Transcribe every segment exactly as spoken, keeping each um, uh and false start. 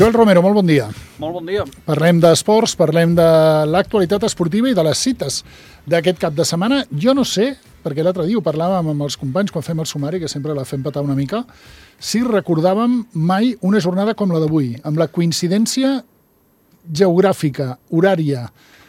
Joel Romero, molt bon dia. Molt bon dia. Parlem d'esports, parlem de l'actualitat esportiva i de les cites d'aquest cap de setmana. Jo no sé, perquè l'altre dia ho parlàvem amb els companys quan fem el sumari, que sempre la fem petar una mica, si recordàvem mai una jornada com la d'avui, amb la coincidència geogràfica, horària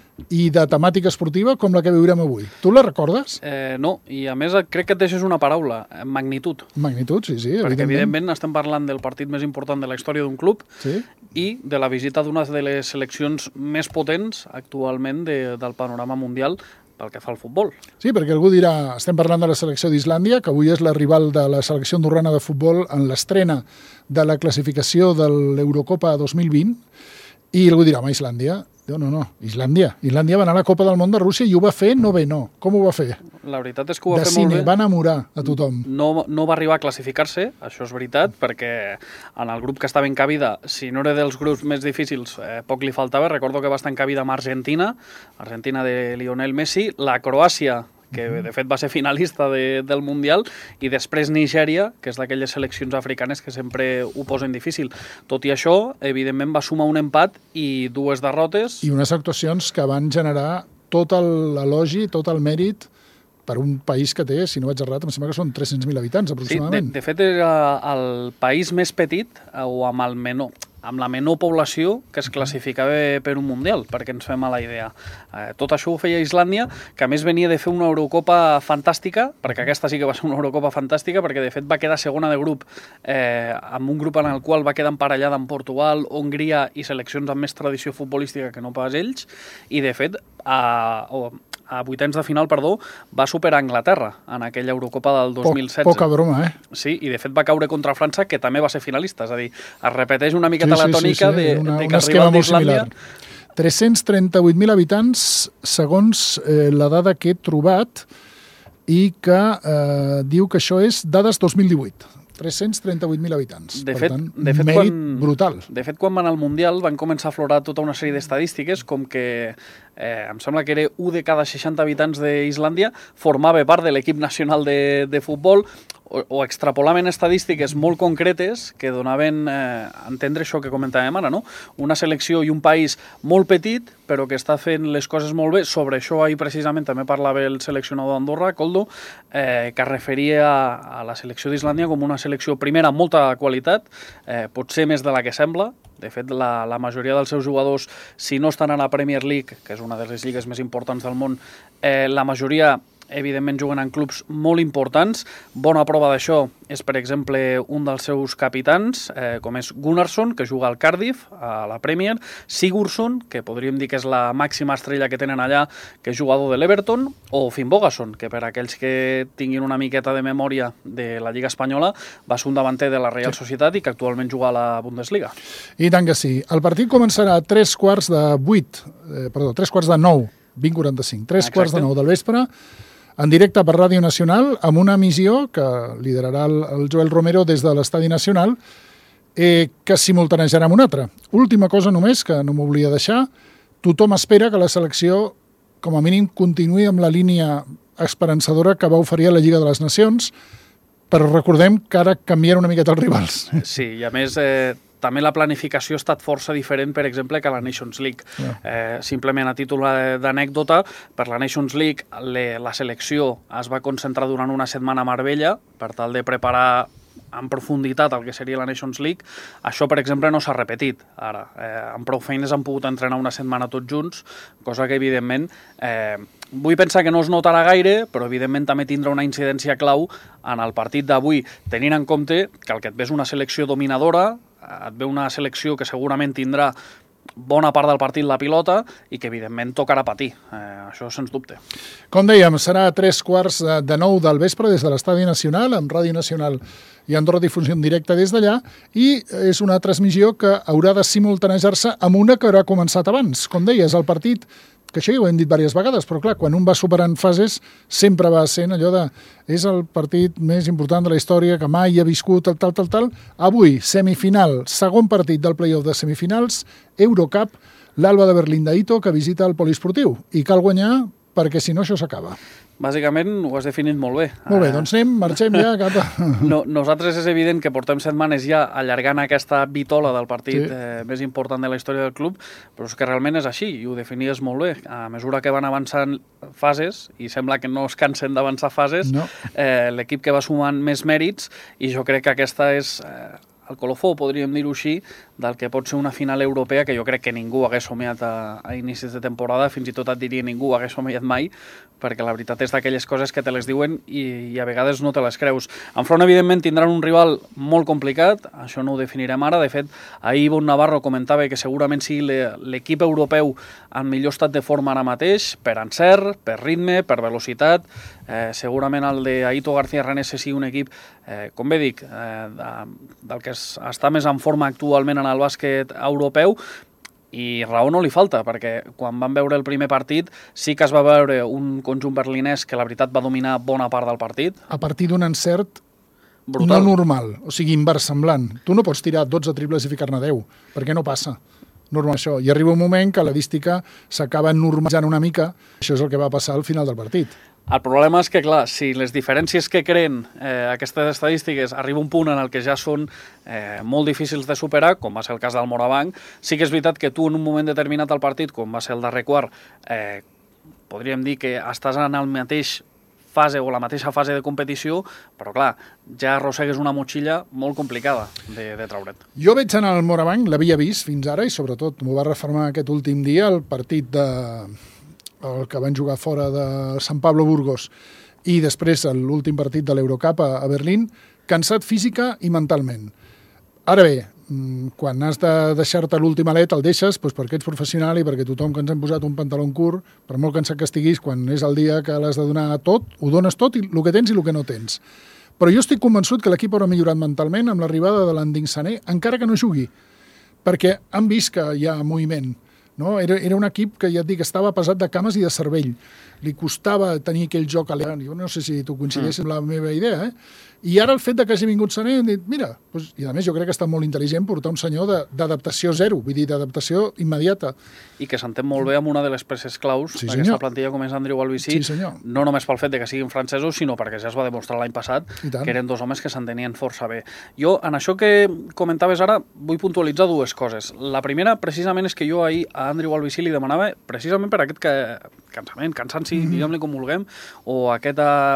i de temàtica esportiva com la que viurem avui. Tu la recordes? Eh, no, i a més crec que et deixes una paraula, magnitud. Magnitud, sí, sí, Perquè, evidentment. evidentment, estem parlant del partit més important de la història d'un club Sí. i de la visita d'una de les seleccions més potents actualment de, del panorama mundial pel que fa al futbol. Sí, perquè algú dirà, estem parlant de la selecció d'Islàndia, que avui és la rival de la selecció andorrana de futbol en l'estrena de la classificació de l'Eurocopa dos mil vint, i algú dirà, home, Islàndia? No, no, no, Islàndia. Islàndia va anar a la Copa del Món de Rússia i ho va fer no bé, no. Com ho va fer? La veritat és que ho va de fer cine, molt bé. va enamorar a tothom. No, no va arribar a classificar-se, això és veritat, perquè en el grup que estava encabida, si no era dels grups més difícils, eh, poc li faltava. Recordo que va estar encabida amb Argentina, Argentina de Lionel Messi, la Croàcia, que de fet va ser finalista de, del Mundial, i després Nigèria, que és d'aquelles seleccions africanes que sempre ho posen difícil. Tot i això, evidentment va sumar un empat i dues derrotes. I unes actuacions que van generar tot l'elogi, tot el mèrit per un país que té, si no vaig errat, em sembla que són tres-cents mil habitants, Sí, de, aproximadament. de fet era el país més petit o amb el menor amb la menor població que es classificava per un Mundial, perquè ens fem a la idea. Eh, tot això ho feia Islàndia, que a més venia de fer una Eurocopa fantàstica, perquè aquesta sí que va ser una Eurocopa fantàstica, perquè de fet va quedar segona de grup, eh, amb un grup en el qual va quedar emparellada amb Portugal, Hongria i seleccions amb més tradició futbolística que no pas ells, i de fet a, a vuitens de final, perdó, va superar Anglaterra en aquella Eurocopa del dos mil setze. Poc, poca broma, eh? Sí, i de fet va caure contra França, que també va ser finalista, és a dir, es repeteix una miqueta Sí, sí, la tònica sí, sí. de, Una, de un que esquema arriba molt d'Islàndia. similar. tres-cents trenta-vuit mil habitants, segons eh, la dada que he trobat, i que eh, diu que això és dades dos mil divuit. tres-cents trenta-vuit mil habitants. De per fet, tant, de fet mèrit quan, brutal. De fet, quan van al Mundial van començar a aflorar tota una sèrie d'estadístiques, com que eh, em sembla que era un de cada seixanta habitants d'Islàndia formava part de l'equip nacional de, de futbol, o, o extrapolaven estadístiques molt concretes que donaven eh, a entendre això que comentàvem ara, no? Una selecció i un país molt petit, però que està fent les coses molt bé. Sobre això ahir precisament també parlava el seleccionador d'Andorra, Koldo, eh, que es referia a, a la selecció d'Islàndia com una selecció primera amb molta qualitat, eh, potser més de la que sembla. De fet, la, la majoria dels seus jugadors, si no estan a la Premier League, que és una de les lligues més importants del món, eh, la majoria evidentment juguen en clubs molt importants. Bona prova d'això és, per exemple, un dels seus capitans, eh, com és Gunnarsson, que juga al Cardiff, a la Premier, Sigurdsson, que podríem dir que és la màxima estrella que tenen allà, que és jugador de l'Everton, o Finn Bogason, que per aquells que tinguin una miqueta de memòria de la Lliga Espanyola, va ser un davanter de la Real Societat i que actualment juga a la Bundesliga. I tant que sí. El partit començarà a tres quarts de vuit, eh, perdó, tres quarts de nou, vint quaranta-cinc, tres Exacte. quarts de nou del vespre, en directe per Ràdio Nacional, amb una emissió que liderarà el, el Joel Romero des de l'Estadi Nacional, eh, que simultanejarà amb una altra. Última cosa només, que no m'obliga deixar, tothom espera que la selecció, com a mínim, continuï amb la línia esperançadora que va oferir a la Lliga de les Nacions, però recordem que ara canvien una miqueta els rivals. Sí, i a més eh, també la planificació ha estat força diferent, per exemple, que a la Nations League. Yeah. Eh, simplement a títol d'anècdota, per la Nations League le, la selecció es va concentrar durant una setmana a Marbella per tal de preparar en profunditat el que seria la Nations League. Això, per exemple, no s'ha repetit ara. Eh, amb prou feines han pogut entrenar una setmana tots junts, cosa que, evidentment, eh, vull pensar que no es notarà gaire, però, evidentment, també tindrà una incidència clau en el partit d'avui, tenint en compte que el que et ve és una selecció dominadora, et ve una selecció que segurament tindrà bona part del partit la pilota i que, evidentment, tocarà patir. Eh, això sens dubte. Com dèiem, serà a tres quarts de nou del vespre des de l'Estadi Nacional, amb Ràdio Nacional i Andorra Difusió en directe des d'allà, i és una transmissió que haurà de simultanejar-se amb una que haurà començat abans. Com deies, el partit, que això ja ho hem dit diverses vegades, però clar, quan un va superant fases, sempre va sent allò de és el partit més important de la història que mai ha viscut, tal, tal, tal, tal. Avui, semifinal, segon partit del play-off de semifinals, Eurocup, l'Alba de Berlín d'Ito, que visita el poliesportiu. I cal guanyar perquè si no això s'acaba. Bàsicament ho has definit molt bé. Molt bé, doncs anem, marxem ja cap a... No, nosaltres és evident que portem setmanes ja allargant aquesta bitola del partit sí. eh, més important de la història del club, però és que realment és així, i ho definies molt bé. A mesura que van avançant fases, i sembla que no es cansen d'avançar fases, no. eh, l'equip que va sumant més mèrits, i jo crec que aquesta és... Eh, el colofó, podríem dir-ho així, del que pot ser una final europea que jo crec que ningú hagués somiat a, a inicis de temporada, fins i tot et diria ningú hagués somiat mai, perquè la veritat és d'aquelles coses que te les diuen i, i a vegades no te les creus. Enfront, evidentment, tindran un rival molt complicat, això no ho definirem ara. De fet, ahir Ivonne Navarro comentava que segurament sigui l'equip europeu en millor estat de forma ara mateix, per encert, per ritme, per velocitat. Eh, segurament el d'Aito García Renese sigui un equip, eh, com bé dic, eh, de, del que es, està més en forma actualment en el bàsquet europeu, i raó no li falta, perquè quan van veure el primer partit sí que es va veure un conjunt berlinès que la veritat va dominar bona part del partit. A partir d'un encert brutal. No normal, o sigui, inversemblant. Tu no pots tirar dotze triples i ficar-ne deu, perquè no passa. Normal això. I arriba un moment que la dística s'acaba normalitzant una mica. Això és el que va passar al final del partit. El problema és que, clar, si les diferències que creen eh, aquestes estadístiques arriba un punt en el que ja són eh, molt difícils de superar, com va ser el cas del Morabanc, sí que és veritat que tu en un moment determinat al partit, com va ser el darrer quart, eh, podríem dir que estàs en el mateix fase o la mateixa fase de competició, però clar, ja arrossegues una motxilla molt complicada de, de traure't. Jo veig en el Morabanc, l'havia vist fins ara, i sobretot m'ho va refermar aquest últim dia, el partit de... el que van jugar fora de Sant Pablo Burgos, i després l'últim partit de l'Eurocup a, a Berlín, cansat física i mentalment. Ara bé, quan has de deixar-te l'últim alet, el deixes doncs perquè ets professional i perquè tothom que ens hem posat un pantaló curt, per molt cansat que estiguis, quan és el dia que l'has de donar tot, ho dones tot, i el que tens i el que no tens. Però jo estic convençut que l'equip haurà millorat mentalment amb l'arribada de l'Anding Sané, encara que no jugui, perquè han vist que hi ha moviment. No? Era, era un equip que, ja et dic, estava pesat de cames i de cervell. Li costava tenir aquell joc alegre. Jo no sé si tu coincideixes mm. amb la meva idea, eh? I ara el fet de que hagi vingut Sané, hem dit, mira, doncs, i a més jo crec que està molt intel·ligent portar un senyor d'adaptació zero, vull dir, d'adaptació immediata. I que s'entén molt bé amb una de les peces claus sí, d'aquesta plantilla com és Andreu Albisí, sí, no només pel fet de que siguin francesos, sinó perquè ja es va demostrar l'any passat que eren dos homes que s'entenien força bé. Jo, en això que comentaves ara, vull puntualitzar dues coses. La primera, precisament, és que jo ahir a Andreu Albisí li demanava, precisament per aquest que, cansament, cansanci, mm-hmm. diguem-li com vulguem, o aquesta...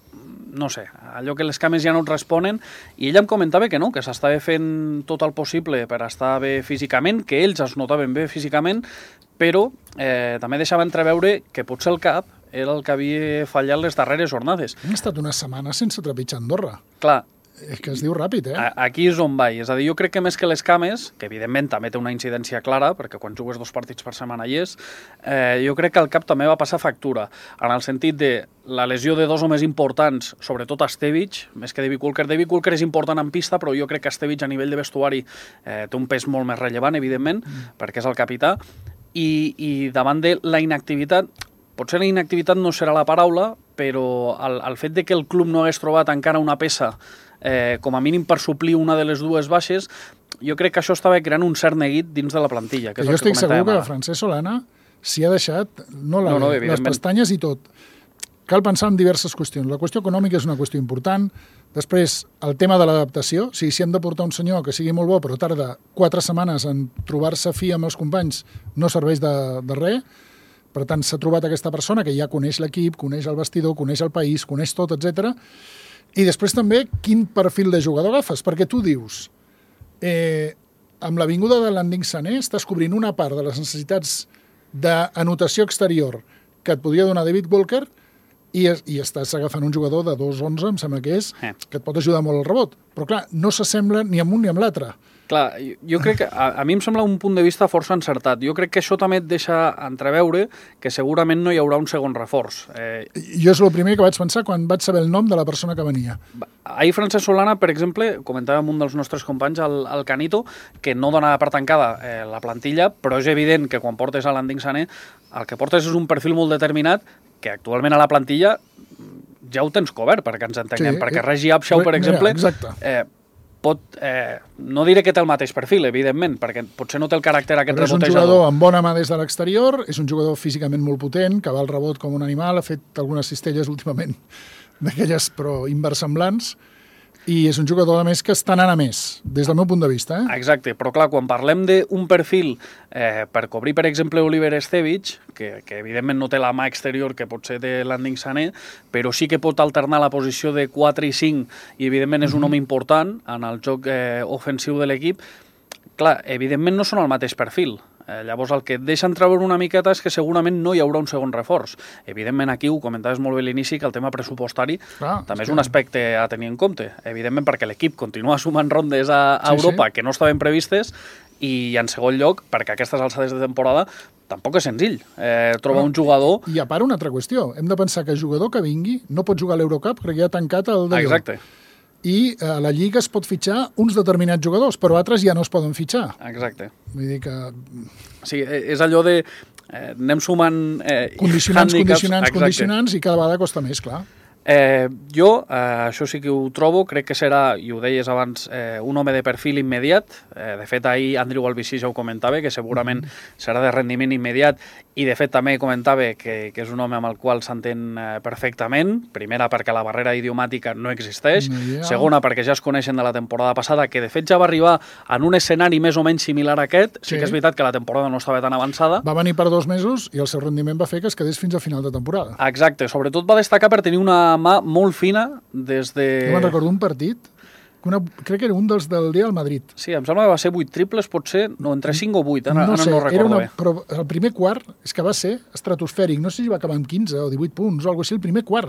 no sé, allò que les cames ja no et responen, i ella em comentava que no, que s'estava fent tot el possible per estar bé físicament, que ells es notaven bé físicament, però eh, també deixava entreveure que potser el cap era el que havia fallat les darreres jornades. Hem estat una setmana sense trepitjar Andorra. Clar, és que es diu ràpid, eh? Aquí és on vaig. És a dir, jo crec que més que les cames, que evidentment també té una incidència clara, perquè quan jugues dos partits per setmana hi és, eh, jo crec que el cap també va passar factura, en el sentit de la lesió de dos homes importants, sobretot Estevic, més que David Walker. David Walker és important en pista, però jo crec que Estevic a nivell de vestuari eh, té un pes molt més rellevant, evidentment, mm. perquè és el capità, i, i davant de la inactivitat, potser la inactivitat no serà la paraula, però el, el fet de que el club no hagués trobat encara una peça Eh, com a mínim per suplir una de les dues baixes, jo crec que això estava creant un cert neguit dins de la plantilla. Que és jo el que estic segur que Francesc Solana s'hi ha deixat no, la, no, no, les pestanyes i tot. Cal pensar en diverses qüestions. La qüestió econòmica és una qüestió important. Després, el tema de l'adaptació. O sigui, si hem de portar un senyor que sigui molt bo, però tarda quatre setmanes en trobar-se fi amb els companys, no serveix de, de res. Per tant, s'ha trobat aquesta persona que ja coneix l'equip, coneix el vestidor, coneix el país, coneix tot, etcètera. I després també, quin perfil de jugador agafes? Perquè tu dius, eh, amb la vinguda de l'Anding Sané estàs cobrint una part de les necessitats d'anotació exterior que et podia donar David Walker i, i estàs agafant un jugador de dos onze, em sembla que és, eh. que et pot ajudar molt al rebot. Però clar, no s'assembla ni amb un ni amb l'altre. Clar, jo crec que a, a mi em sembla un punt de vista força encertat. Jo crec que això també et deixa entreveure que segurament no hi haurà un segon reforç. Eh... Jo és el primer que vaig pensar quan vaig saber el nom de la persona que venia. Ahir Francesc Solana, per exemple, comentava amb un dels nostres companys, el, el Canito, que no donava per tancada eh, la plantilla, però és evident que quan portes a l'Anding Sané el que portes és un perfil molt determinat que actualment a la plantilla ja ho tens cobert, perquè ens entenguem, sí, perquè Regi Abshau, per exemple, mira, exacte. Eh, pot, eh, no diré que té el mateix perfil, evidentment, perquè potser no té el caràcter aquest però és un rebotejador. jugador amb bona mà des de l'exterior, és un jugador físicament molt potent, que va al rebot com un animal, ha fet algunes cistelles últimament d'aquelles, però inversemblants, i és un jugador, a més, que està anant a més, des del meu punt de vista. Eh? Exacte, però clar, quan parlem d'un perfil eh, per cobrir, per exemple, Oliver Estevich, que, que evidentment no té la mà exterior que potser té Landing Sané, però sí que pot alternar la posició de quatre i cinc, i evidentment és un home important en el joc eh, ofensiu de l'equip, clar, evidentment no són el mateix perfil. Eh, llavors el que et deixa entreveure una miqueta és que segurament no hi haurà un segon reforç. Evidentment aquí ho comentaves molt bé a l'inici, que el tema pressupostari ah, també és un aspecte a tenir en compte. Evidentment perquè l'equip continua sumant rondes a, a sí, Europa sí. que no estaven previstes, i en segon lloc perquè a aquestes alçades de temporada tampoc és senzill eh, trobar no, un jugador... I a part una altra qüestió, hem de pensar que el jugador que vingui no pot jugar a l'Eurocup perquè ja ha tancat el d'allò. Exacte. I a la Lliga es pot fitxar uns determinats jugadors, però altres ja no es poden fitxar. Exacte. Vull dir que... Sí, és allò de... Eh, anem sumant... Eh, condicionants, condicionants, exacte. condicionants, i cada vegada costa més, clar. Eh, jo, eh, això sí que ho trobo, crec que serà, i ho deies abans, eh, un home de perfil immediat. Eh, de fet, ahir Andrew Albisí ja ho comentava, que segurament mm -hmm. serà de rendiment immediat, i de fet també comentava que, que és un home amb el qual s'entén eh, perfectament. Primera, perquè la barrera idiomàtica no existeix. No, ja. Segona, perquè ja es coneixen de la temporada passada, que de fet ja va arribar en un escenari més o menys similar a aquest. Sí, sí que és veritat que la temporada no estava tan avançada. Va venir per dos mesos i el seu rendiment va fer que es quedés fins a final de temporada. Exacte, sobretot va destacar per tenir una mà molt fina des de... Jo me'n recordo un partit, una, crec que era un dels del Real Madrid. Sí, em sembla que va ser vuit triples, potser, no, entre cinc o vuit, ara no, sé, no recordo era una, bé. Però el primer quart és que va ser estratosfèric, no sé si va acabar amb quinze o divuit punts o alguna cosa així, el primer quart.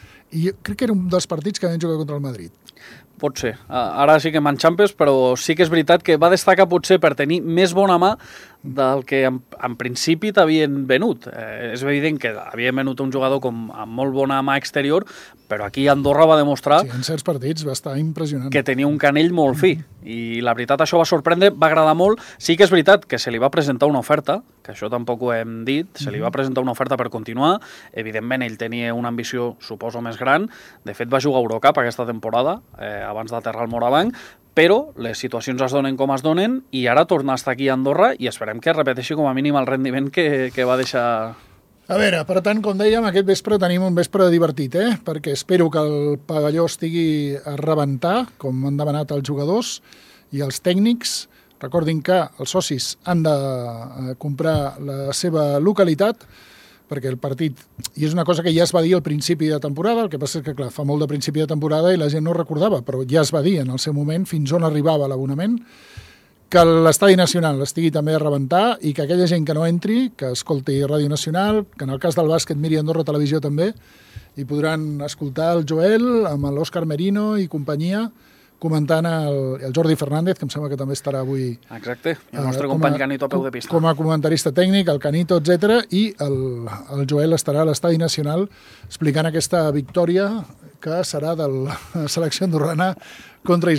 I jo crec que era un dels partits que vam jugar contra el Madrid. Pot ser. Ara sí que m'enxampes, però sí que és veritat que va destacar potser per tenir més bona mà del que en, en principi t'havien venut. Eh, és evident que havien venut un jugador com amb molt bona mà exterior, però aquí Andorra va demostrar... Sí, en certs partits va estar impressionant. Que tenia un canell molt fi. I la veritat, això va sorprendre, va agradar molt. Sí que és veritat que se li va presentar una oferta, que això tampoc ho hem dit, se li va presentar una oferta per continuar. Evidentment, ell tenia una ambició, suposo, més gran. De fet, va jugar a Eurocup aquesta temporada, eh, abans d'aterrar al Morabanc, però les situacions es donen com es donen i ara torna a estar aquí a Andorra i esperem que repeteixi com a mínim el rendiment que, que va deixar... A veure, per tant, com dèiem, aquest vespre tenim un vespre divertit, eh? Perquè espero que el pavelló estigui a rebentar, com han demanat els jugadors i els tècnics. Recordin que els socis han de comprar la seva localitat, perquè el partit, i és una cosa que ja es va dir al principi de temporada, el que passa és que, clar, fa molt de principi de temporada i la gent no recordava, però ja es va dir en el seu moment fins on arribava l'abonament, que l'Estadi Nacional estigui també a rebentar i que aquella gent que no entri, que escolti Ràdio Nacional, que en el cas del bàsquet miri Andorra Televisió també, i podran escoltar el Joel amb l'Òscar Merino i companyia, comentant el, el Jordi Fernández, que em sembla que també estarà avui... Exacte, i el nostre eh, company a, Canito a peu de pista. Com a comentarista tècnic, el Canito, etcètera, i el, el Joel estarà a l'Estadi Nacional explicant aquesta victòria que serà de la selecció andorrana contra Israel.